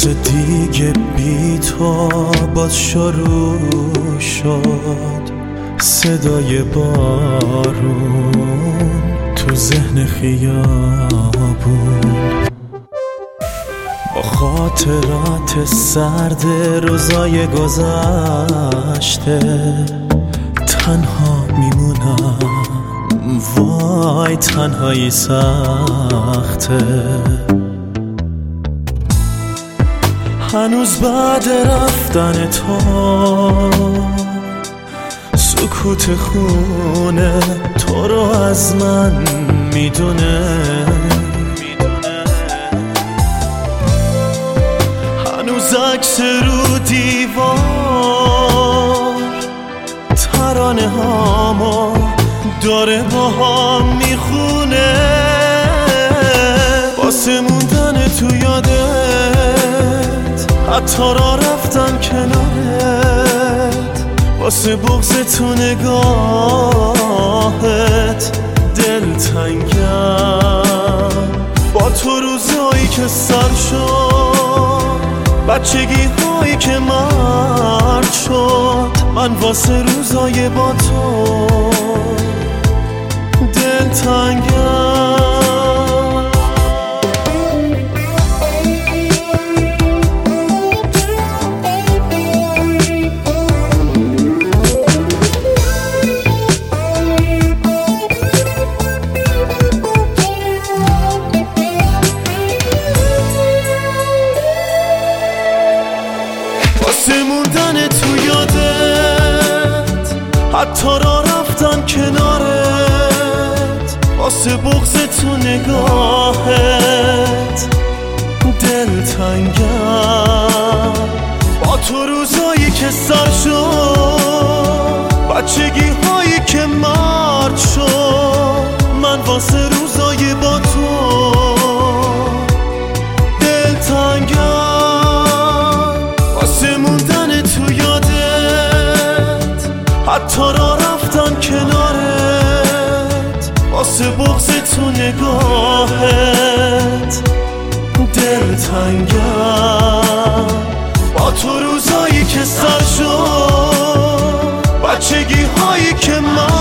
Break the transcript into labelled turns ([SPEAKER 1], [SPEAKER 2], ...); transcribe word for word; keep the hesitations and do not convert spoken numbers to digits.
[SPEAKER 1] روز دیگه بی تو باز شروع شد، صدای بارون تو ذهن خیابون، با خاطرات سرد روزای گذشته تنها میمونم. وای تنهایی سخته، هنوز بعد رفتن تو سکوت خونه تو رو از من میدونه. هنوز عکس رو دیوار ترانه هامو داره با هم میخونه. واسه موندن تو یادت، حتی را رفتن کنارت، واسه بغض تو نگاهت دلتنگم. با تو روزایی که سر شد، بچگی هایی که مرد شد، من واسه روزای با تو دلتنگم. واسه موندن تو یادت، حتی را رفتن کنارت، واسه بغض تو نگاهت دلتنگم. با تو روزایی که سر شد، بچگی هایی که مرد شد، من واسه روزای با تو دلتنگم. واسه موندن تو یادت، حتی را رفتن کنارت، واسه بغض تو نگاهت دلتنگم. با تو روزایی که سر شد، بچگی هایی که من